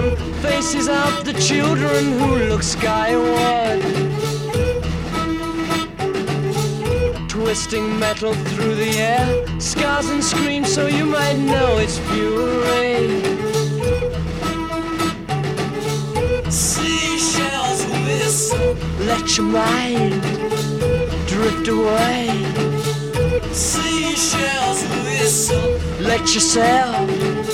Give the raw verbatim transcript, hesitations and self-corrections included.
sun faces out the children who look skyward, twisting metal through the air, scars and screams so you might know it's fury. Seashells whistle, let your mind drift away. Seashells whistle, let yourself